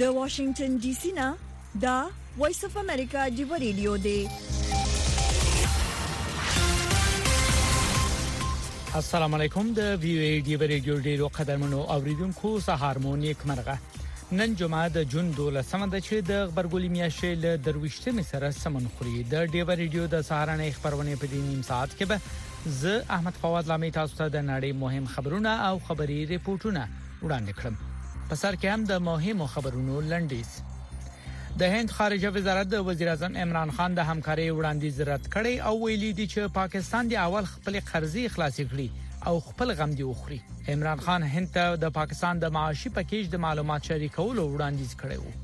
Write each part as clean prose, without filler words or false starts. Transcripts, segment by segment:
د واشنگټن ډي سي نه دا وایس اف امریکا دی ریډیو دی. السلام علیکم. د وی ای ډی ریډیو ډیرو قدرمنو اوریدونکو سهار مو نیک مرغه. نن جمعه د جون 12 د چې د خبرګولې میاشتې له درويشتمې سره سمون خوري. د ډیو ریډیو د سهارنې خبرونه په دې نیم ساعت کې به زه احمد فواد لامي تاسو ته د نړۍ مهم خبرونه او خبري ریپورتونه وړاندې کړم. په سر کې هم د مهمو خبرونو لنډیز. د هند خارجه وزارت د وزیر اعظم عمران خان د همکاري وړاندیز رد کړي او ویلي دي چې پاکستان دی اول خپل قرضې خلاصې کړي او خپل غم دی وخوري. عمران خان هند ته د پاکستان د معاشي پکیج د معلومات شریکولو وړاندیز کړي وو.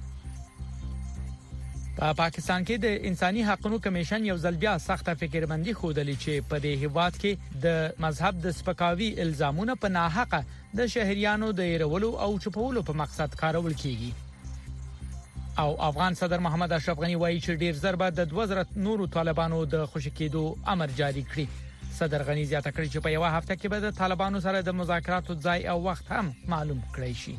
په پاکستان کې د انساني حقوقو کمیشن یو ځل بیا سخته فکرمندي خوده چې په دې هیواد کې د مذهب د سپکاوي الزامونه په ناحقه د شهريانو د يرولو او چپولو په مقصد کارول کیږي. او افغان صدر محمد اشرف غنی وایي چې ډیر زر بعد د 2000 نورو طالبانو د خوشی کېدو امر جاری کړی. صدر غنی زیاته کړی چې په یو هفته کې به د طالبانو سره د مذاکراتو ځای او وخت هم معلوم کړی شي.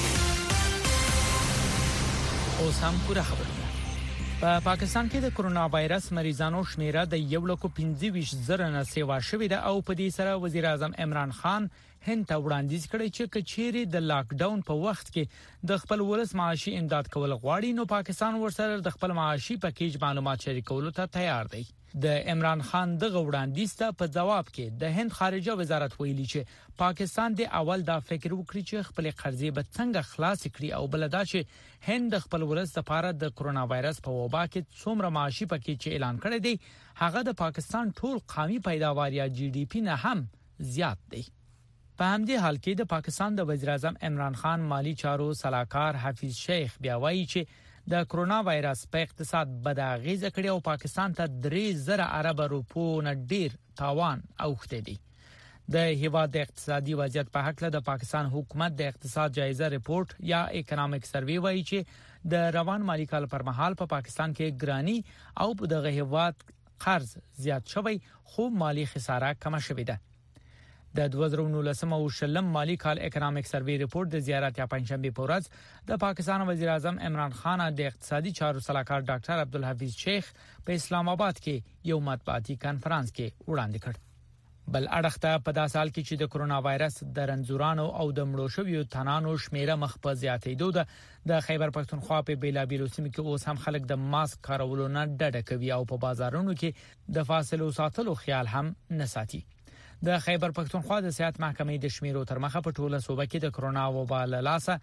اوس هم پوره خبرونه. په پاکستان کې د کرونا وایرس مریضانو شمیره د 1.25 نه سیوا شوې ده او په دې سره وزیر اعظم عمران خان هند ته وړاندیز کړی چې کچېری د لاک ډاون په وخت کې د خپل ولس معاشي امداد کول غواړي نو پاکستان ورسره د خپل معاشي پکیج معلومات شریکولو ته تیار دی. د عمران خان دغه وړاندیز ته په جواب کې د هند خارجه وزارت ویلي چې پاکستان د اول دا فکر وکړي چې خپل قرضې به څنګه خلاص کړي او بلدا چې هند خپل ولس لپاره د کرونا وایرس په وبا کې څومره معاشي پکیج اعلان کړی دی هغه د پاکستان ټول قومي پیداوار یا جی ډي پی نه هم زیات دی. په همدې حال کې د پاکستان د وزیر اعظم عمران خان مالی چارو صلاحکار حفیظ شیخ بیا وایي چې د کرونا وایرس په اقتصاد بد اغیزه کړې او پاکستان ته 3000 ارب روپو نه ډیر تاوان اوخته دي. د هیواد د اقتصادي وضعیت په حق له د پاکستان حکومت د اقتصاد جایزه ریپورت یا اکونومیک سروي وایي چې د روان مالی کال پر مهال په پاکستان کې ګرانی او په دغه هیواد قرض زیات شوی خو مالی خساره کم شوې ده. د 2019 مالی کال اکونومیک سروي ریپورت د زیارت یا پنځشنبه په ورځ د پاکستان وزیر اعظم عمران خان د اقتصادي چارو صلاحکار ډاکټر عبدالحفیظ شیخ په اسلام آباد کې یو مطبوعاتي کانفرنس کې وړاندې کړ. بل اړخته په داسې حال کې چې د کرونا وایرس د رنځورانو او د مړو شویو تنانو شمیره مخ په زیاتېدو د خیبر پښتونخوا په بیلابیلو سیمو کې اوس هم خلک د ماسک کارولو نه ډډه کوي او په بازارونو کې د فاصلو ساتلو خیال هم نه ساتي. د خیبر پښتونخوا د صحت محکمې د شمیرو تر مخه په ټوله صوبه کې د کرونا وبا له لاسه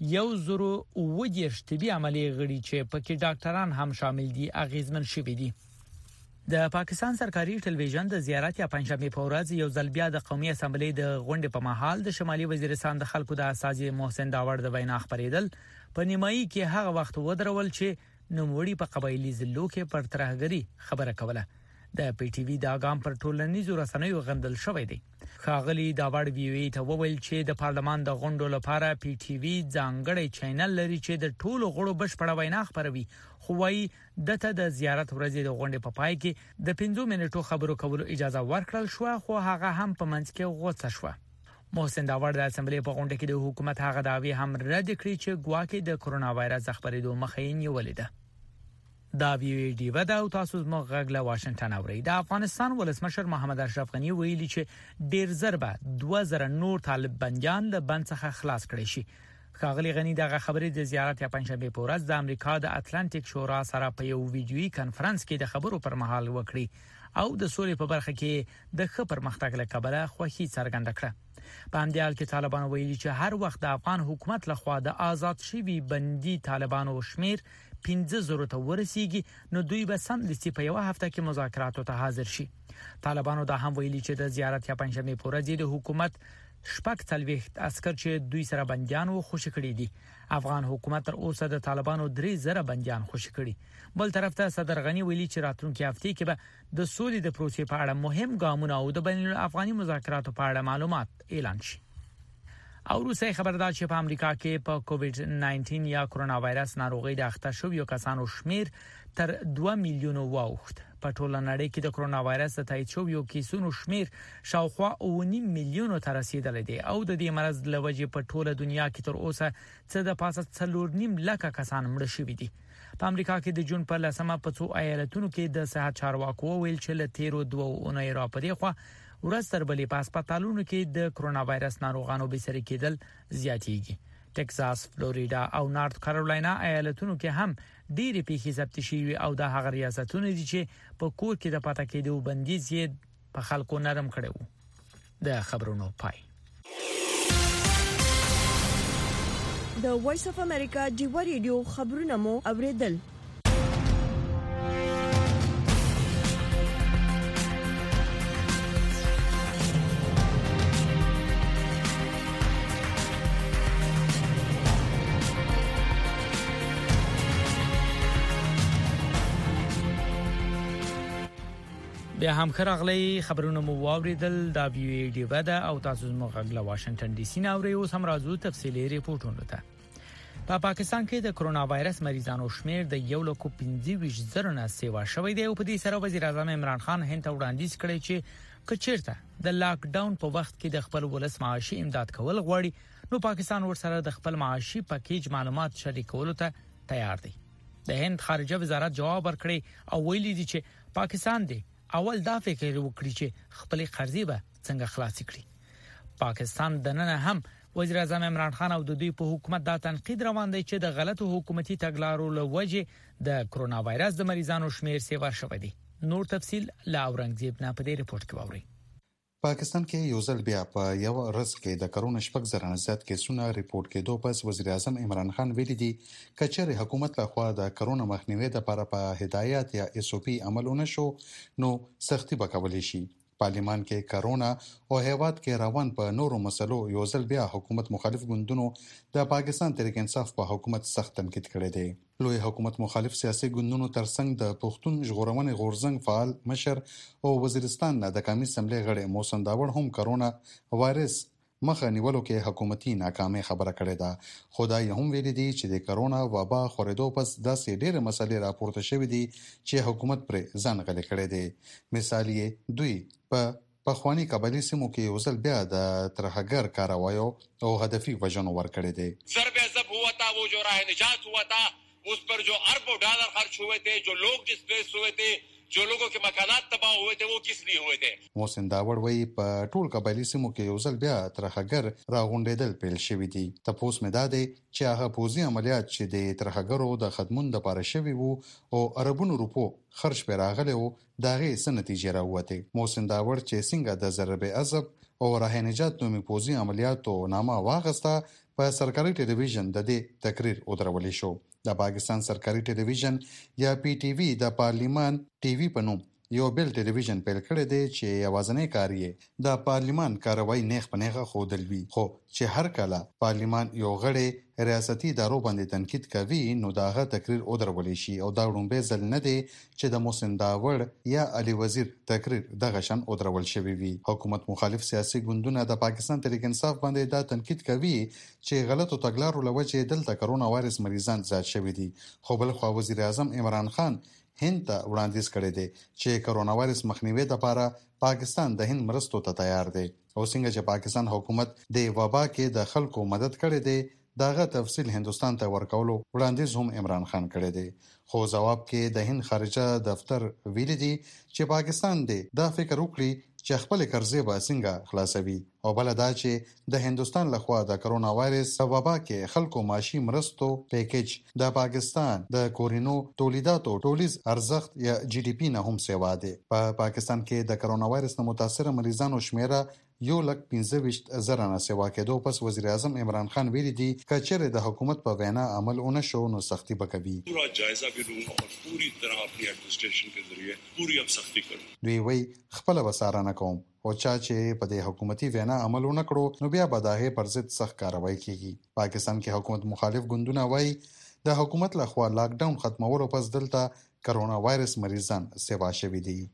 1,020 طبي عملي غړي چې پکې ډاکټران هم شامل دي اغیزمن شوي دي. د پاکستان سرکاري ټلویزیون د زیارت یا پنځشنبه په ورځ یو ځل بیا د قومي اسمبلی د غونډې په محل د شمالي وزیرستان د خلکو د اساسي محسن داوړ د وینا خبرېدل په نیمایي کې هغه وخت ودرول چې نوموړي په قبایلی ضلعو کې پر ترهګری خبره کوله. د پی ټی وی دا ګام پر ټولنیزو رسنیو غندل شوی دی. خاغلی داوړ وی ته وویل چې د پارلمان د غونډو لپاره پی ټی وی ځانګړی چینل لري چې د ټولو غړو بشپړه وینا خبروي خو وايي دته د زیارت ورځې د غونډې په پای کې د 15 منټو خبرو کولو اجازه ورکړل شو خو هغه هم په منځ کې غوڅه شو. محسن داوړ د اسمبلی په غونډه کې د حکومت هغه داوی هم رد کړی چې ګواکې د کرونا وایرس خبرېدو مخې نیولې ده. دا وی ډی ودا او تاسو زموږ غږ له واشنگټن اوري. د افغانستان ولسمشر محمد اشرف غنی ویلي چې ډیر ضربه 2000 نور طالب بنديان له بند څخه خلاص کړي شي. خاغلی غنی دغه خبرې د زیارت یا پنځشنبه په ورځ د امریکا د اتلانتیک شورا سره په یو ویډیوي کانفرنس کې د خبرو پر مهال وکړي او د سولې په برخه کې د ښه پرمختګ لپاره خوښي څرګنده کړه. په همدې حال کې طالبان ویلي چې هر وخت د افغان حکومت لخوا د آزاد شوي بندي طالبانو شمیر 15,000 ته ورسیږي نو دوی به سم د په یو هفته کې مذاکراتو ته حاضر شي. طالبانو دا هم ویلي چې د زیارت یا پنځشنبه په ورځ د حکومت شپږ تلويخت عسكر چې دوی سره بنديان و خوشی کړي دي. افغان حکومت تر اوسه د طالبانو 3,000 بنديان خوشی کړي. بل طرف ته صدر غنی ویلي چې راتلونکي هفته کې به د سولې د پروسې په اړه مهم ګامونه او د بین الافغاني مذاکراتو په اړه معلومات اعلان شي. او روسي خبردار چې په امریکا کې په کووډ 19 یا کرونا وایرس ناروغي د اخته شویو کسانو شمیر تر 2 میلیونو واوښت. په ټوله نړۍ کې د کرونا وایرس د تایید شویو کیسونو شمیر شاوخوا 9 میلیونو ته رسیدلی دی او د دې مرض لوجې په ټوله دنیا کې تر اوسه څه د پاسه 4.5 لک کسان مړ شوي دي. په امریکا کې د جون په لسمه په څو ایالتونو کې د صحت چارواکو ویل چې له تیرو 2 اونۍ را پدې خو ورځ تر بلې په هسپتالونو کې د کرونا وایرس ناروغانو به سره کېدل زیاتېږي. ټکساس، فلوریدا او نارت کارولاینا ایالتونو کې هم ډېری پیښې ثبت شوي او د هغه ریاستونو دي چې په کور کې د پاتې کېدو بندیز یې په خلکو نرم کړی و. د خبرونو پای. د وایس اف امریکا جیوا ریډیو خبرونه مو اوریدل. بیا هم خرغلی خبرونه مو واوریدل. دا وی ډی ودا او تاسو مو غږ له واشنگټن ډي سي نه اوري. اوس هم راځو تفصیلي ریپورتونه ته. په پاکستان کې د کرونا وایرس مریضانو شمیر د 1.25 نه سیوا شوی دی او په دې سره وزیر اعظم عمران خان هند ته وړاندیز کړی چې کچیرته د لاک ډاون په وخت کې د خپل ولس معاشي امداد کول غواړي نو پاکستان ورسره د خپل معاشي پکیج معلومات شریکولو ته تیار دی. د هند خارجه وزارت جواب ورکړی او ویلي دی چې پاکستان دی اول دا فکر وکړي چې خپل قرضې به څنګه خلاص کړي. پاکستان د نن هم وزیر اعظم عمران خان او د دوی په حکومت دا تنقید روان دی چې د غلطو حکومتي تګلارو له وجې د کرونا وایرس د مریضانو شمیر سیوا شوی دی. نور تفصیل لا اورنګزیب نه په دې ریپورت کې واوري. پاکستان کې یو ځل بیا په یو ورځ کې د کرونا شپږ زره نه زیات کیسونه ریپورت کېدو پس وزیر اعظم عمران خان ویلي دي کچېرې حکومت لخوا د کرونا مخنیوي لپاره په هدایت یا اس او پی عملونه شو نو سختي وکولای شي. پارلیمان کې کرونا او هیواد کې روان په نورو مسلو یو ځل بیا حکومت مخالف ګوندونو د پاکستان تحریک انصاف په حکومت سخت تنقید کړی دی. لوی حکومت مخالف سیاسي ګوندونو ترڅنګ د پښتون ژغورنې غورځنګ فعال مشر او وزیرستان د قومي اسمبلی غړي محسن داوړ هم کرونا وایرس مخه نیولو کې حکومتي ناکامي خبره کړې ده. خدای هم ویلي دي چې د کرونا وبا خورېدو پس داسې ډېر مسلې راپورته شوې دي چې حکومت پر ځان غلي کړی دی. مثال یې دوی په خواني قبایلی سیمو کې یو ځل بیا د ترهګر کاروایو او هدفي وژنو ورکړی دی. ضرب عذاب ہوا تھا وہ جو راہ نجات ہوا تھا اس پر جو اربوں ڈالر خرچ ہوئے تھے جو لوگ ڈسپلیس ہوئے تھے جو لوگوں کے مکانات تباہ ہوئے تھے وہ کس لیے ہوئے تھے. محسن داوړ وایي په ټول قبایلی سیمو کې یو ځل بیا ترهګر راغونډېدل پیل شوی دي. تاسو مې دا دی چې هغه پوزي عملیات چې د ترهګرو د خدمون د لپاره شوی وو او اربونو روپو خرج پر راغلی وو داغه څه نتیجه راوته. محسن داوړ چې څنګه د ضرب عذاب او راه نجات نومي پوزي عملیاتو نامه واغسته په سرکاري ټلویزیون د دې تقریر ودرولې شو. د پاکستان سرکاري ټلویزیون یا پی ټی وی د پارلیمان ټي وی په نوم یو بل ټلویزیون پیل کړی دی چې یوازنۍ کار یې د پارلیمان کاروایی نیغ په نیغه ښودل وي. خو چې هر کله پارلیمان یو غړی ریاستي ادارو باندې تنقید کوي نو داغه تقریر ودرولې شي او دا لومړی ځل نه دی چې د محسن داوړ یا علي وزیر تقریر دغه شان ودرول شوی وي. حکومت مخالف سیاسي ګوندونه د پاکستان تحریک انصاف باندې دا تنقید کوي چې غلطو تګلارو لوجې دلته کرونا وایرس مریضان زیات شوي دي. خو بل خو وزیر اعظم عمران خان هند ته وړاندیز کړی دی چې کرونا وایرس مخنیوي لپاره پاکستان د هند مرستو ته تیار دی. او څنګه چې پاکستان حکومت د وبا کې د خلکو مدد کړی دی داغه تفصیل هندستان ته ورکولو وړاندیز هم عمران خان کړی دی. خو جواب کې د هند خارجه دفتر ویلي دی چې پاکستان دې دا فکر وکړي چې خپل قرضې به څنګه خلاصوي او بل دا چې د هندستان لخوا د کرونا وایرس وبا کې خلکو معاشي مرستو پیکیج د پاکستان د کورینو تولیداتو ټولیز ارزښت یا جی ډی پی نه هم سیوا دی. په پاکستان کې د کرونا وایرس نه متاثر مریضانو شمیره 1,25,000 نه سیوا کېدو پس وزیر اعظم عمران خان ویلي دي کچېرې د حکومت په وینا عمل ونه شو نو سختي وکوي. پورا جایزہ بھی لوں اور پوری طرح اپنی ایڈمنسٹریشن کے ذریعے پوری اب سختی کروں. دوی وی خپل وساره نه کوم او چا چې په دې حکومتي وینا عمل ونه کړو نو بیا به دغه پر ضد سخت کاروایی کیږي. پاکستان کې حکومت مخالف ګوندونه وایي د حکومت لخوا لاک ډاون ختمولو پس دلته کرونا وایرس مریضان سیوا شوي دي.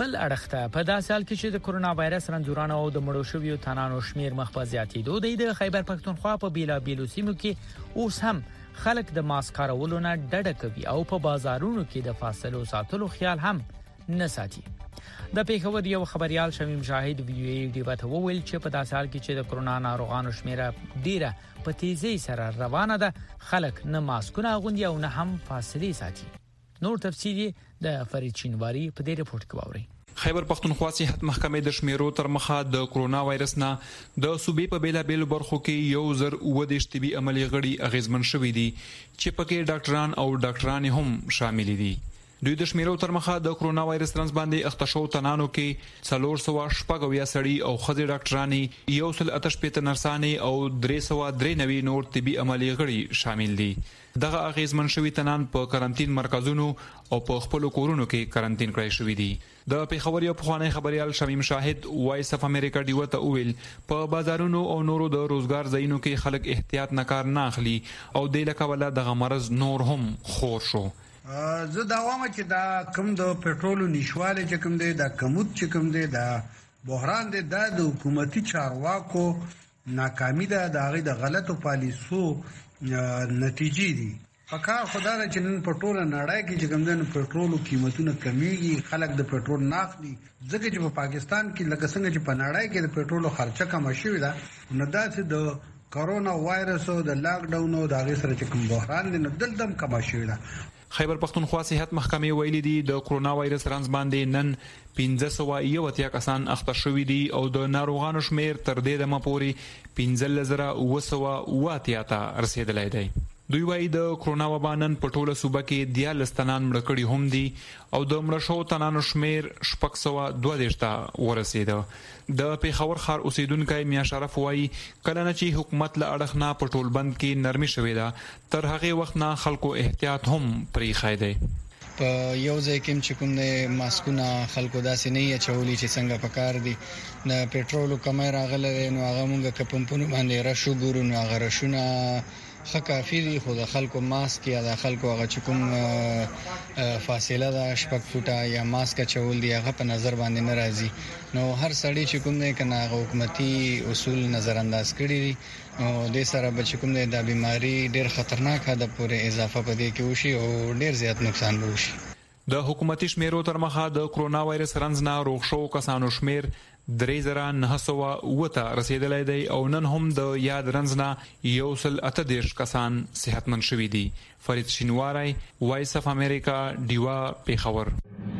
بل اړخته په داسې حال کې چې د کرونا وایرس رنځورانو او د مړو شویو تنانو شمیر مخ په زیاتېدو دی د خیبر پښتونخوا په بیلابیلو سیمو کې اوس هم خلک د ماسک کارولو نه ډډه کوي او په بازارونو کې د فاصلو ساتلو خیال هم نه ساتي. د پیښور یو خبريال شمیم شاهد وی ای ډی ته وویل چې په داسې حال کې چې د کرونا ناروغانو شمیر ډیره په تیزی سره روانه ده، خلک نه ماسکونه اغوندي او نه هم فاصله ساتي. نور تفصیلی د فرید چینواری په دې رپورت کې واورئ. خیبر پښتونخوا صحت محکمې د شمیرو تر مخه د کرونا وایرس نه د صوبې په بیلابیلو برخو کې 1010 طبي عملي غړي اغیزمن شوي دي چې پکې ډاکټران او ډاکټرانې هم شامل دي. دوی د شمیرو تر مخه د کرونا وایرس رنځ باندې اختشو تنانو کې 400 سړي او خځې ډاکټرانې 188 نرسانې او 393 نور طبي عملي غړي شامل دي. دغه اغیزمن شوي تنان په کارانتین مرکزونو او په خپل کورونو کې کارانتین کړای شوي دي. د پیښور یو پخوانی خبريال شمیم شاهد وایس اف امریکا ډیو ته ویل په بازارونو او نورو د روزګار ځایونو کې خلک احتیاط نه کار نه اخلي او د لکه ولا د مرز نور هم خور شو. زه دا وایم چې دا کوم د پېټرول نشواله چې کوم دی دا کمود چې کوم دی دا بحران دی د حکومتي چارواکو ناکامي ده، د غلطو پالیسو نتیجې دي. پکار خدای نه چې نن پېټرول نړۍ کې چې کوم دی پېټرول قیمتونه کمیږي، خلک د پېټرول ناخلي ځکه چې په پاکستان کې لکه څنګه چې په نړۍ کې د پېټرول خرچه کم شوې ده، نو داسې د کرونا وایرس او د لاک ډاون او د هغې سره چې کوم بحران دی نو دلته هم کم شوې ده. خیبر پښتونخوا صحت محکمې ویلي دي د کرونا وایرس رنځ باندې نن 1501 کسان اخته شوي دي او د ناروغانو شمیر تر دې دمه پورې 15980 ته رسیدلی دی. دوی وايي د کرونا وبا نن په ټوله صوبه کې 14 تنان مړه کړي هم دي او د مړه شو تنانو شمیر 622 ته ورسېده. د پیښور ښار اوسیدونکو میا شرف وايي کله نه چې حکومت له اړخ نه په ټول بند کې نرمي شوې ده تر هغه وخت نه خلکو احتیاط هم پرې خای دی. په یو ځای کې چې کوم د ماسکونه خلکو داسې نه چولي چې څنګه پکار دي د پېټرولو کمای راغله نو هغه مونږ کپمپونو باندې راشو ګورو نو هغه راشونه خکافي دي، خو د خلکو ماسک یا د خلکو هغه چې کوم فاصله ده 6 فوټه یا ماسک چول دی هغه په نظر باندې ناراضي. نو هر سړی چې کوم نه کنه حکومتي اصول نظر انداز کړی دي نو د سره بچ کوم د بیماری ډیر خطرناک ده پورې اضافه پدې کې وشي او ډیر زیات نقصان وشي. د حکومتي شمیرو تر مخه د کرونا وایرس رنځ نه روغ شو کسانو شمیر 3900 رسیدلی دی او نن هم د یاد رنځ نه 138 کسان صحتمند شوي دي. فرید شینواری وایس اف امریکا ډیوا پیښور.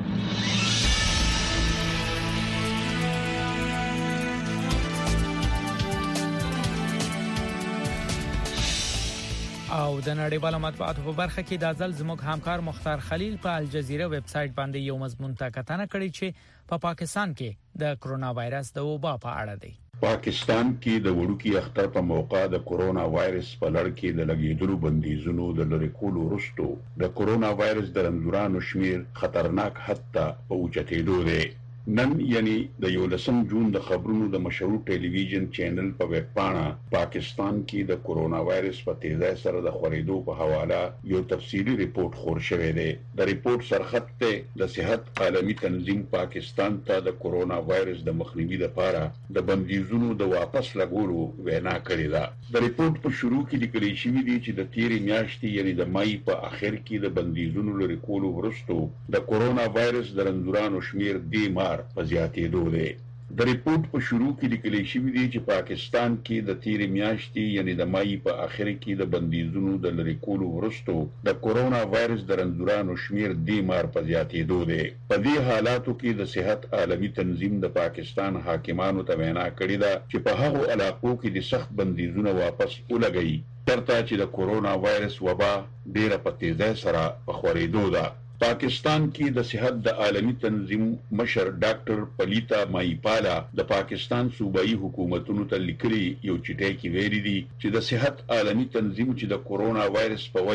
او د نړیوالو مطبوعاتو په برخه کې د ځل زموږ همکار مختار خلیل په الجزیره ویب سټ باندې یو مضمون ته کتنه کړې چې په پاکستان کې د کرونا وایرس د وبا په اړه دی. پاکستان کې د وړوکی اختر په موقع د کرونا وایرس په لړ کې د لګیدلو بندیزونو د لری کولو وروسته د کرونا وایرس د رنځورانو شمیر خطرناک حد ته اوچتېدو دی. نن یعنی د 11 جون د خبرونو د مشهور ټلویزیون چینل په ویب پاڼه پاکستان کې د کرونا وایرس په تیزی سره د خورېدو په حواله یو تفصیلی ریپورت خور شوی دی. د ریپورت سرخط ته د صحت عالمي تنظیم پاکستان ته د کرونا وایرس د مخنیوي لپاره د بندیزونو د واپس لګولو وینا کړې ده. د ریپورت په شروع کې لیکل شوی دی چې د تیرې میاشتې یعنی د مای په اخر کې د بندیزونو لري کولو وروسته د کرونا وایرس د رنځورانو شمیر د په زیاتېدو دی. د ریپورت په شروع کې لیکل شوی دی چې پاکستان کې د تیرې میاشتې یعنی د مای په اخر کې د بندیزونو د لری کولو وروسته د کرونا وایرس د رنځورانو شمیر د په زیاتېدو دی. په دې حالاتو کې د صحت عالمي تنظیم د پاکستان حاکمانو ته وینا کړې ده چې په هغو علاقو کې د سخت بندیزونه واپس ولګوي ترڅو چې د کرونا وایرس وبا ډیره په تیزی سره په خورېدو ده. پاکستان کې د صحت د عالمي تنظیم مشر ډاکټر پلیتا مایپالا د پاکستان صوبایي حکومتونو ته لیکلي یو چټای کې ویلي دي چې د صحت عالمي تنظیم چې د کرونا وایرس په وجه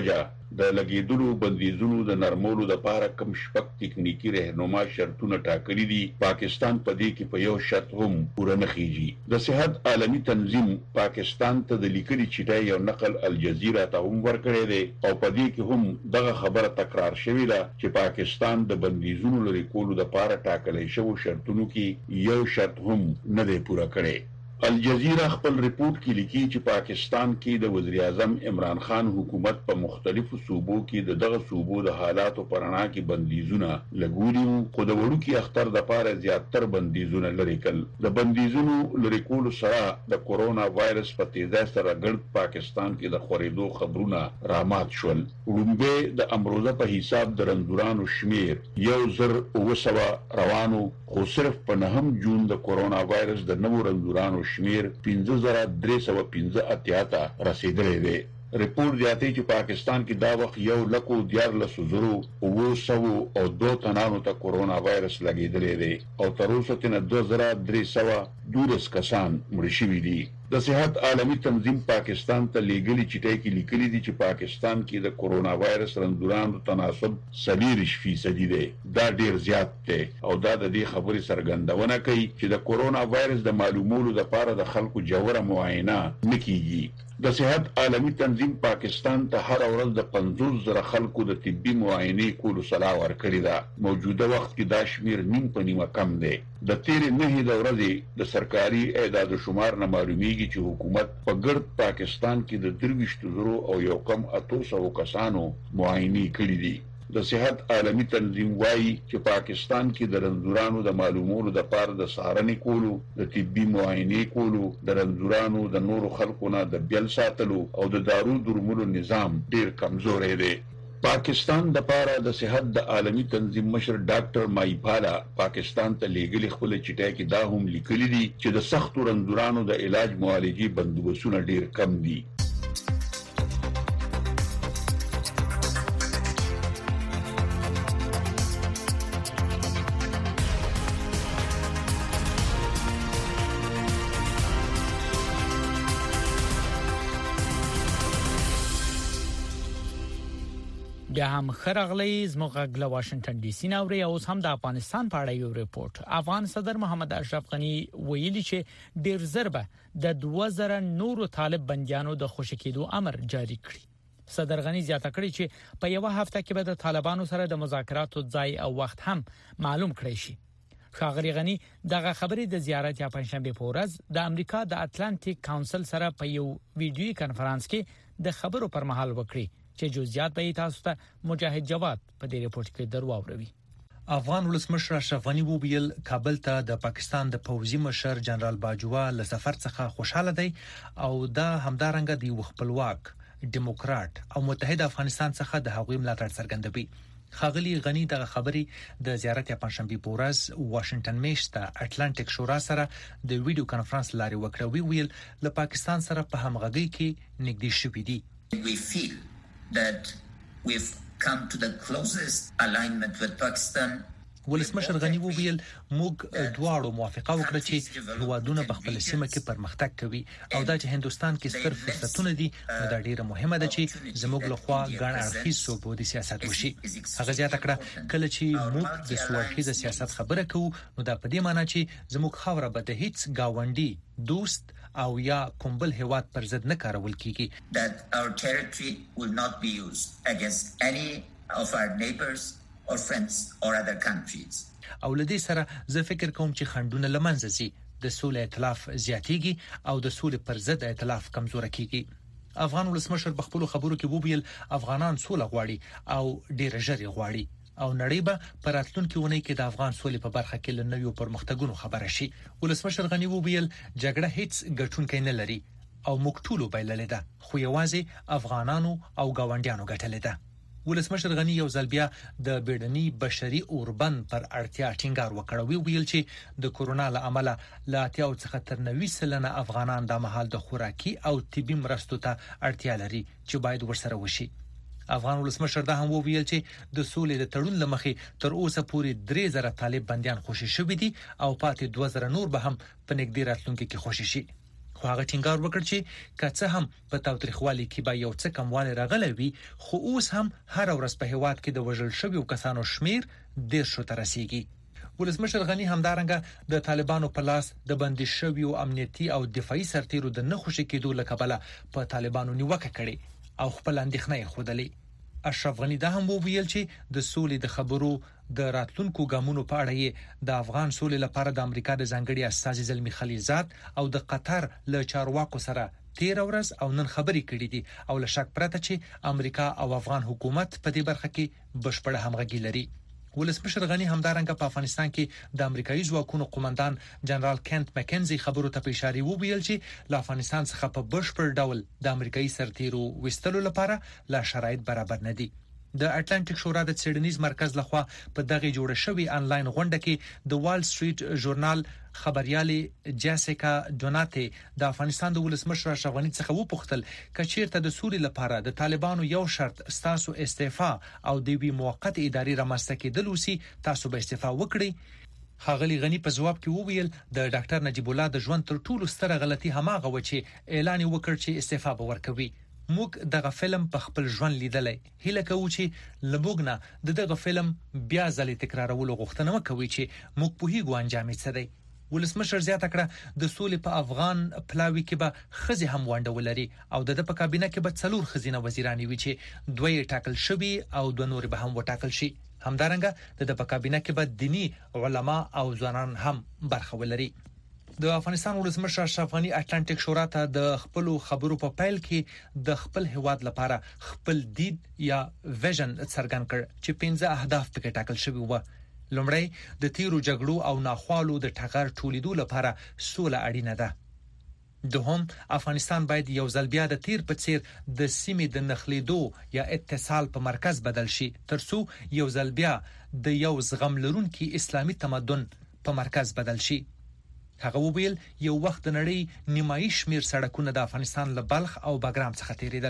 د لګیدلو بندیزونو د نرمولو لپاره کوم شپږ ټکنیکی رهنما شرطونه ټاکلي دي پاکستان په دې کې په یو شرط هم پوره نه کیږي د صحت عالمي تنظیم پاکستان ته د لیکلي چټای یو نقل الجزیره ته هم ورکړی دی او په دې کې هم دغه خبره تکرار شوې ده چې پاکستان د بندیزونو لري کولو لپاره ټاکلي شوی شرطونو کې یو شرط هم نه دی پوره کړی الجزیره خپل ریپورت کې لیکي چې پاکستان کې د وزیر اعظم عمران خان حکومت په مختلفو صوبو کې دغه صوبو د حالاتو پرانا کې بندیزونه لګولي خو د وړوکی اختر د پاره زیاتره بندیزونه لري کول د بندیزونو لري کول سره د کورونا وایرس په تیزه سره ګرد پاکستان کې د خورېدو خبرونه رامات شول وړاندې د امروزه په حساب د رنځورانو شمیر 1900 روانو خو صرف په 9 جون د کورونا وایرس د نوو رنځورانو شمیر 5315 ته رسیدلی دی ریپورت زیاتې چې پاکستان کې دا وخت 1,14,902 تنانو ته کورونا وایرس لګیدلی دی او تر اوسه تنه 2312 کسان مړ شوي دي د صحت عالمي تنظیم پاکستان ته لیګلی چټای کې لیکلي دي چې پاکستان کې د کورونا وایرس رنځورانو تناسب 40% دی دا ډیر زیات دی او دا د دې خبرې څرګندونه کوي چې د کورونا وایرس د معلومولو لپاره د خلکو جوړه معاینه نکېږي د صحت عالمي تنظیم پاکستان ته هر ورځ د 50,000 خلکو د طبي معاینې کولو صلاح ورکړې ده موجوده وخت کې دا شمیر نیم په نیمه کم دی د تیر نه د ورځې د سرکاري اعداد و شمار نه معلومیږي چې حکومت په ګرد پاکستان کې د 23,000 او یو کم 800 کسانو معاینې کړې دي د صحت عالمي تنظیم وايي چې پاکستان کې د رنځورانو د معلومولو لپاره د څارنې کولو د طبي معاینې کولو د رنځورانو د نورو خلکو نه د بیل ساتلو او د دارو درملو نظام ډیر کمزوري دی پاکستان د پاره د صحت د عالمي تنظیم مشر ډاکټر مایپالا پاکستان ته لیګل خپل چټای کې دا هم لیکلي دي چې د سختو رنځورانو د علاج معالجي بندوبستونه ډیر کم دي بیا هم خرغلی زموږ غږ واشنگټن ډي سي ناوړي او هم د افغانستان په اړه یو ریپورت افغان صدر محمد اشرف غنی ویلي چې ډیر ضربه د 2000 نورو طالب بنديانو د خوشکېدو امر جاری کړی صدر غنی زیاته کړی چې په یو هفته کې به د طالبانو سره د مذاکراتو ځای او وخت هم معلوم کړی شي ښاغلي غنی دغه خبرې د زیارت یا پنځشنبه په ورځ د امریکا د اتلانټیک کونسل سره په یو ویډیوي کانفرنس کې د خبرو پر مهال وکړي چې جزئیات به تاسو ته مجاهد جواد په دې ریپورت کې درواوروي افغان ولسمشر اشرف غنی وویل کابل ته د پاکستان د پوځي مشر جنرال باجوا له سفر څخه خوشاله دی او دا همدارنګه د خپلواک ډیموکرات او متحد افغانستان څخه د هغوی ملاتړ څرګندوي خاغلی غنی دغه خبري د زیارت یا پنځشنبه په ورځ واشنگټن میشته اتلانټیک شورا سره د ویډیو کانفرنس لاري وکړه ویل له پاکستان سره په همغږي کې نږدې شوې دي We feel that we've come to the closest alignment with Pakistan. ولسمشر غنی وویل موږ دواړو موافقه وکړه چې هوادونه په خپل سیمه کې پرمختګ کوي او دا چې هندستان کې ستر فرصتونه دي نو دا ډیره مهمه ده چې زموږ له خوا ګڼ اړخیز صوبودي سیاست وشي هغه زیاته کړه کله چې موږ د سوالخیز سیاست خبره کوو نو دا په دې معنی چې زموږ خاوره به د هیڅ گاونډي دوست او یا کومبل هیواد پر ضد نه کارول کیږي that our territory will not be used against any of our neighbors or friends or other countries او لدې سره زه فکر کوم چې خندونه لمنځه ځي د سولې ائتلاف زیاتیږي او د سولې پر ضد ائتلاف کمزور کیږي افغان ولسمشر په خپل خبرو کې وویل افغانان سوله غواړي او ډیر ژر غواړي او نړۍ به پر راتلونکي ونې کې د افغان سولې په برخه کې له نویو پرمختګونو خبره شي ولسمشر غنی وویل جګړه هیڅ ګټونکی نه لري او موږ ټول بایللې ده خو یوازې افغانانو او گاونډیانو ګټلې ده ولسمشر غنی یو ځل بیا د بیړني بشري اوربند پر اړتیا ټینګار وکړ ویل چې د کورونا له امله لا تیاو څخه تر 90% افغانان د مهال د خوراکي او طبي مرستو ته اړتیا لري چې باید ورسره وشي افغان ولسمشر دا هم وویل چې د سولې د تړون لمخې تر اوسه پورې 3000 طالب بنديان خوشي شوي دي او پاتې 2000 نور به هم په نږدې راتلونکي کې خوشي شي خو هغه ټینګار وکړ چې کڅه هم په تاوتریخوالي کې به یو څه کمواله راغلی وي خو اوس هم هر ورځ په هیواد کې د وژل شویو کسانو شمیر 150 ته رسیدي. ولسمشر غنی همدارنګه د طالبانو په لاس د بندي شویو امنیتي او دفاعي سرتیرو د نخښه کېدو لکبله په طالبانو نیوکه کړې او خپل اندېښنې خوده. اشرف غنی دا هم وویل چې د سولې د خبرو د راتلونکو ګامونو په اړه یې د افغان سولې لپاره د امریکا د ځانګړي استازي زلمی خلیلزاد او د قطر له چارواکو سره 13 ورځ او نن خبرې کړې دي او له شک پرته چې امریکا او افغان حکومت په دې برخه کې بشپړه همغږي لري. ولسمشر غنی همدارنګه په افغانستان کې د امریکایي ځواکونو قومندان جنرال کینت مکنزي خبرو ته اشاره وویل چې له افغانستان څخه په بشپړ ډول د امریکایي سرتیرو وستلو لپاره لا شرایط برابر نه دي. د اټلانټیک شورا د څېړنیز مرکز لخوا په دغه جوړه شوی انلاین غونډه کې د وال سټریټ ژورنال خبريالي جیسیکا ډوناټي د افغانستان د ولسمشر اشرف غنی څخه وپوښتل کچیرته د سولې لپاره د طالبانو یو شرط ستاسو استعفا او د وی موقت اداري رامنځته کېدل وسی تاسو به استعفا وکړئ. خاغلی غنی په جواب کې وویل د ډاکټر نجیب الله د ژوند تر ټولو ستره غلطي هماغه و چې اعلان وکړ چې استعفا به ورکوي. موږ دغه فلم په خپل ژوند لیدلې هله کوو چې لموږ نه دغه فلم بیا ځلې تکرارولو غوښتنه وکوي چې موږ په هیڅ انجام یې څه دی. ولسمشر زیاته کړه د سولې په افغان پلاوي کې به خزي هم ونډه ولري او د په کابینه کې به 4 خزینه وزیران وي چې 2 ټاکل شوي او 2 نور به هم وټاکل شي. همدارنګه د په کابینه کې به دینی علما او ځوانان هم برخه ولري. د افغانستان ولسمشر اشرف غنی اټلانټیک شورا ته د خپل خبرو په پیل کې د خپل هواد لپاره خپل دید یا ویژن څرګند کړ چې 15 اهداف پکې ټاکل شوي وو. لومړی د تیرو جګړو او ناخوالو د ټغر ټولیدو لپاره سوله اړینه ده. دوهم افغانستان باید یو ځل بیا د تیر په څیر د سیمې د نخلیدو یا اتصال په مرکز بدل شي ترڅو یو ځل بیا د یو زغم لرونکي اسلامي تمدن په مرکز بدل شي. هغه وویل یو وخت د نړۍ نیمایي شمیر سړکونه د افغانستان له بلخ او بګرام څخه تیریدل.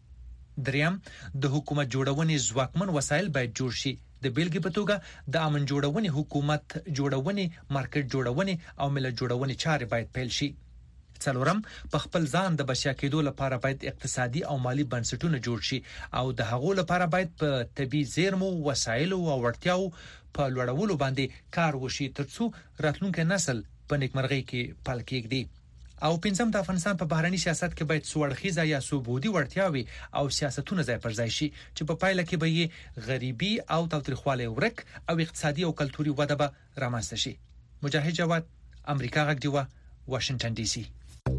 دریم د حکومت جوړونې ځواکمن وسایل باید جوړ شي. د بیلګې په توګه د امن جوړونې حکومت جوړونې مارکیټ جوړونې او ملت جوړونې چارې باید پیل شي. څلورم په خپل ځان د بشیا کېدو لپاره باید اقتصادي او مالی بنسټونه جوړ شي او د هغو لپاره باید په طبي زیرمو وسایل او وړتیاو په لوړولو باندې کار وشي ترڅو راتلونکي نسل په نیکمرغۍ کې پال کېږي. او پنځم د افغانستان په بهرني سیاست کې باید سوړخیزه یا سوبودي وړتیاوي او سیاستونه ځای پر ځای شي چې په پایله کې به یې غریبي او تاوتریخوالی ورک او اقتصادي او کلتوري وده به رامنځته شي. مجاهد جواد، امریکا غږ دی، واشنگټن ډي سي.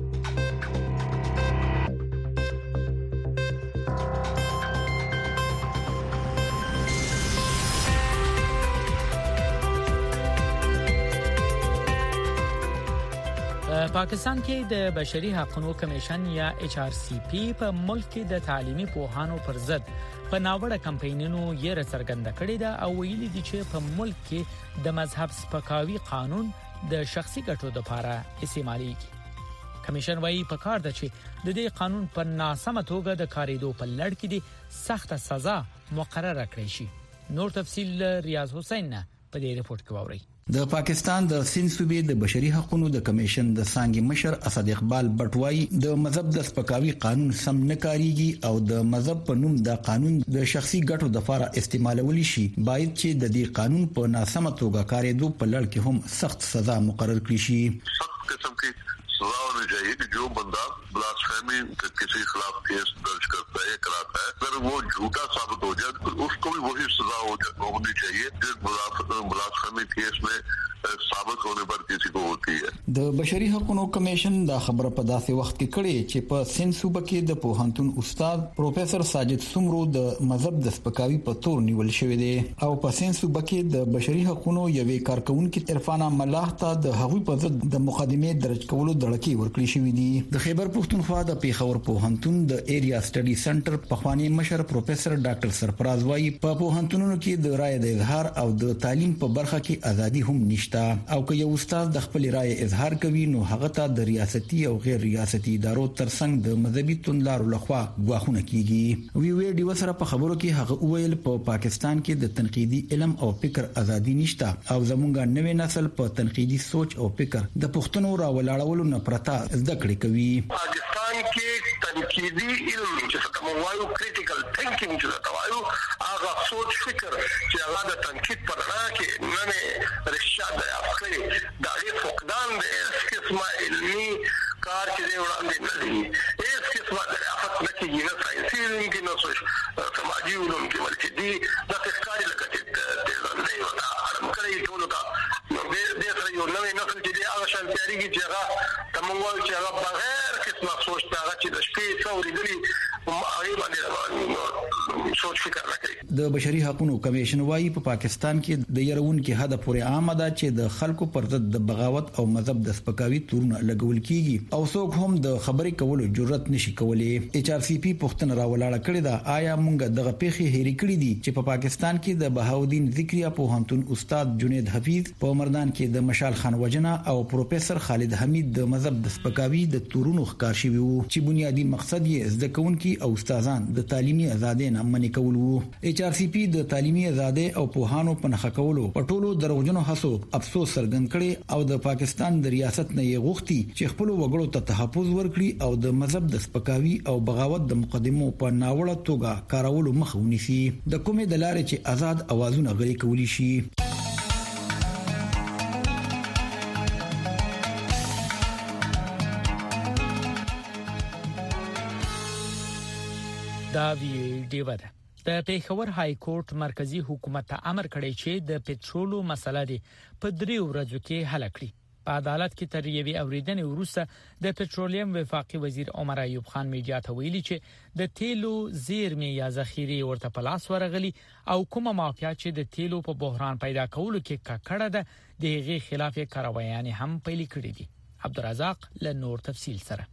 پاکستان کې د بشري حقوقو کمیشن یا HRCP په ملک کې د تعلیمي پوهانو پر ضد په ناوړه کمپاینونو یې څرګنده کړې ده او ویلي دي چې په ملک کې د مذهب سپکاوي قانون د شخصي ګټو لپاره استعمالېږي. کمیشن وايي په کار ده چې د دې قانون په ناسمه توګه د کاریدو په لړ کې دي سخته سزا مقرره کړې شي. نور تفصیل ریاض حسین نه په دې ریپورت کې ووري. د پاکستان د سند صوبې د بشري حقوقو د کمیشن د څنګه مشر اسد اقبال بټوای د مذهب د سپکاوي قانون سم نه کاریږي او د مذهب په نوم د قانون د شخصي ګټو لپاره استعمالول شي. باید چې د دې قانون په ناسمه توګه کاریدو په لړ کې هم سخت سزا مقرر کړي شي. سخت قسم کی سزا ہوनी चाहिए कि जो बंदा ब्लास्फेमी के किसी खिलाफ केस दर्ज करता है कराता है अगर वो झूठा साबित हो जाए तो उसको भी वही सजा होनी चाहिए जिस ब्लास्फेमी केस में ثابت होने पर किसी को होती है. د بشري حقوقو کمیشن دا خبره په داسې وخت کې کړې چې په سند صوبه کې د پوهنتون استاد پروفیسور ساجد سمرو د مذهب د سپکاوي په تور نیول شوی دی او په سند صوبه کې د بشري حقوقو یوې کارکونکو عرفانه ملاح ته د هغوی په ضد د مقدمې درج کولو دړکی ورکړی شوی دی. د خیبر پښتونخوا د پیښور پوهنتون د ایریا سټډي سنټر پخوانی مشر پروفیسور ډاکټر سرفراز وايي په پوهنتونونو کې د رائے د اظهار او د تعلیم په برخه کې ازادي هم نشته او که یو استاد د خپل رائے اظهار کوي نو هغه ته د ریاستي او غیر ریاستي ادارو ترڅنګ د مذهبي توندلارو لخوا غواخونه کیږي وی ډیو سره په خبرو کې هغه ویل په پاکستان کې د تنقیدي علم او فکر ازادي نشته او زمونږ نوې نسل په تنقیدي سوچ او فکر د پښتنو راولاړولو نه پرتا زده کړې کوي. پاکستان کې تنقیدي علم چې کوم وایو کریټیکل تھینکینګ چې دا وایو هغه سوچ فکر چې هغه د تنقید پر رڼا کې نه رشاد افکاري دا هیڅ فقدان د قسمه علمي کار چې دی وړاندې نه دي هیڅ قسمه د افت نه کېږي نه ساينسي علم کې نه سماجي علم کې بلکې دي د ښکاري لکه چې د نه یو دا اړم کوي ټول دا نو دې سره یو نوې نسل چې دی هغه شان تیاریږي چې هغه تمنګول چې هغه بغیر قسمه سوچ هغه چې د شپې څوري دي هغه باندې سوچ فکر نه کوي. د بشري حقوقو کمیشن وايي په پاکستان کې د يرون کې حد پورې عام ده چې د خلکو پر ضد د بغاوت او مذهب د سپکاوي تورونه لګول کیږي او څوک هم د خبرې کولو جرأت نشي کولای. HRCP پښتون راولاړه کړی دا آیا مونږ دغه پیخي هېری کړی دي چې په پاکستان کې د بهاودین ذکریا پوهنتون استاد جنید حفیظ په مردان کې د مشال خان وجنا او پروفیسور خالد حمید د مذهب د سپکاوي د تورونو ښکار شوی وو چې بنیادی مقصد یې زده کوونکي او استادان د تعلیمي ازادۍ نه منې کول وو. HRCP د تعلیمي ازادۍ او پوهانو په نخښه کولو په ټولو دروغجنو هڅو افسوس څرګند کړي او د پاکستان د ریاست نه یې غوښتي چې خپل وګړو ته تحفظ ورکړي او د مذهب د سپکاوي او بغاوت د مقدمو په ناوړه توګه کارولو مخه ونیسي د کومې د لارې چې آزاد اوازونه غلي کولی شي. دا ویډیو ده د پیښور های کورټ مرکزی حکومت ته امر کړی چې د پټرولو مسله دی په 3 ورځو کې حل کړي. په عدالت کې تر یوې اوریدنې وروسته د پټرولیم وفاقي وزیر عمر ایوب خان میډیا ته ویلي چې د تیلو زیرمې یا ذخیره ورته په لاس ورغلي او کومه مافیا چې د تیلو په بحران پیدا کولو کې ککړه ده د هغې خلاف کاروایان هم پیل کړي دي. عبدالرزاق له نور تفصیل سره.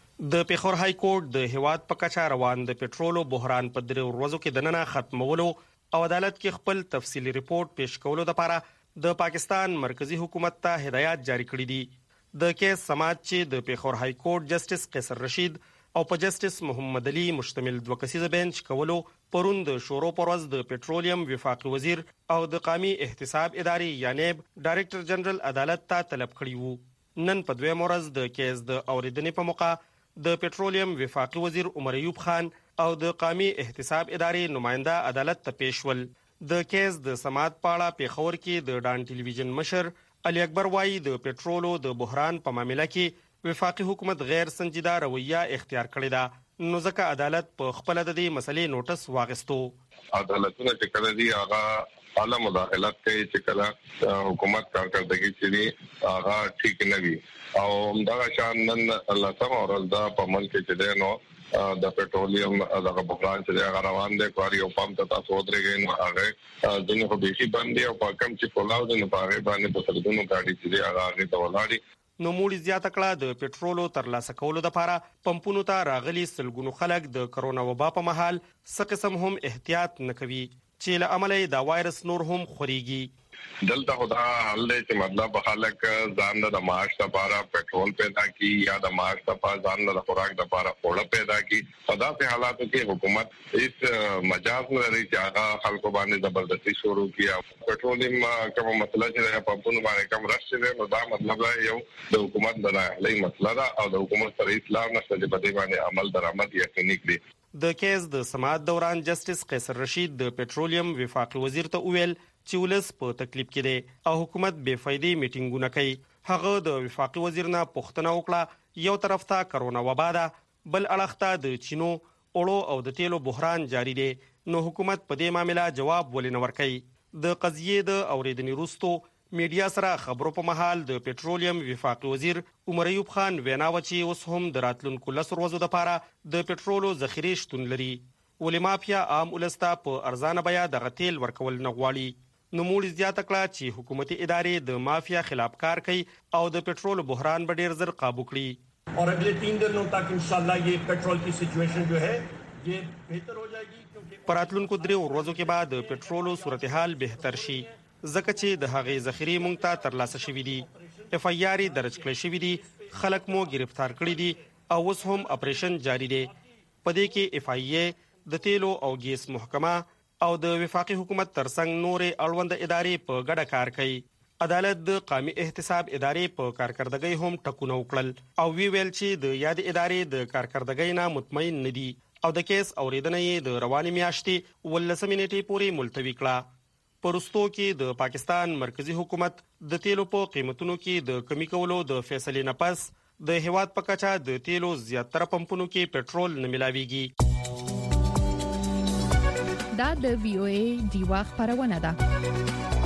د پیښور های کورټ د هواد په کچا روان د پټرولو بحران په 3 ورځو کې د نننه ختمولو او عدالت کې خپل تفصیلی ریپورت پیش کولو لپاره د پاکستان مرکزی حکومت ته هدایت جاری کړې دي. د کیس سماعت چې د پیښور های کورټ جسټس قیصر رشید او په جسټس محمد علي مشتمل 2 کسیزه بنچ کولو پرون د شورو پروز د پټرولیم وفاقي وزیر او د قومي احتساب ادارې یانب ډایریکټر جنرال عدالت ته طلب کړی وو. نن په 2 ورځ د کیس د اوریدنې په موقع د پټرولیم وفاقي وزیر عمر ایوب خان او د قومي احتساب ادارې نماینده عدالت ته پیښول. د کیس د سماعت پاړه پیښور کې د ډان ټلویزیون مشر علي اکبر وايي د پټرولو د بحران په معاملې کې وفاقي حکومت غیر سنجیده رویه اختیار کړې ده نو ځکه عدالت په خپل د دې مسلې نوټس واغستو. عدالتونه چې کړه دي هغه اعلی مداخلت کوي چې کله حکومت کارکردګي چې هغه ټیک نه وي او دا شان نن الله سم ورځ دا په ملک کې دی نو د پټرولیم دغه بحران چې هغه روان دی کوي او پام ته تاسو ودرېږئ نو هغه ځینې خو بيخي باندې او په کم چې کولاو د نه پاره باندې په سردونو گاډي چې هغه ته ولاړی نو موږ زیاته کړه د پټرولو ترلاسه کولو لپاره پمپونو ته راغلي سلګونو خلک د کرونا وبا په مهال څه قسم هم احتیاط نکوي چې له عمله دا وایرس نور هم خوريږي. دلته خدا حل دی چې مطلب خلک ځان د معاش لپاره پټرول پیدا کی یا د معاش لپاره ځان د خوراک لپاره اوړه پیدا کی. په داسې حالاتو کې حکومت هیڅ مجاز نه لري چې هغه خلکو باندې زبردستی شروع کړي. پټرولیم کوم مسله چې په پونو باندې کم راشي نو دا مطلب یو د حکومت د لای مسله ده او د حکومت سره اسلام نشته چې په دې باندې عمل درآمد یقیني کړي. د کیس د سماعت دوران جسټس قیصر رشید د پټرولیم وفاقي وزیر ته ویل چې ولس په تکلیف کې دی او حکومت بے فایده میټینګونه کوي. هغه د وفاقي وزیر نه پوښتنه وکړه یو طرف ته کرونا وبا ده بل اړخ ته د چینو اوړو او د تیلو بحران جاری دی نو حکومت په دې معاملې جواب ولې نه ورکوي. د قضیې د اوریدنې وروسته میډیا سره خبرو په مهال د پټرولیم وفاقي وزیر عمر ایوب خان وینا وچی اوس هم د راتلونکو 10 ورځو لپاره د پټرولو ذخیره شتون لري ولې مافیا عام ولستا په ارزانه بیا د غتیل ورکول نه غواړي. نو موږ زیاته کړه چې حکومتي ادارې د مافیا خلاف کار کوي او د پټرول بحران به ډیر زر قابو کړي اور اگلے 3 دنوں تک انشاءاللہ یہ پیٹرول کی سچویشن جو ہے یہ بہتر ہو جائے گی. پراتلونکو 3 ورځو کې بعد د پټرولو صورتحال بهتر شي. ځکه چې د هغې ذخیرې مونږ ته ترلاسه شوې دي. FIR درج کړی شوی دي، خلک مو گرفتار کړی دي او اوس هم اپریشن جاری دی. په دې کې FIA د تیلو او ګیس محکمه او د وفاقي حکومت ترڅنګ نورې اړوند ادارې په ګډه کار کوي. عدالت د قومي احتساب ادارې په کارکردګۍ هم ټکونه وکړل او ویل چې د یاد ادارې د کارکردګۍ نه مطمئن نه دي او د کیس اوریدنه یې د روانې میاشتې 19 نیټې پورې ملتوي کړه. پرستو کې د پاکستان مرکزی حکومت د تیلو په قیمتونو کې د کمی کولو د فیصلې نه پس د هیواد په کچه د تیلو زیاتره پمپونو کې پېټرول نه ملاويږي. دا د VOA دیوا خبرونه ده.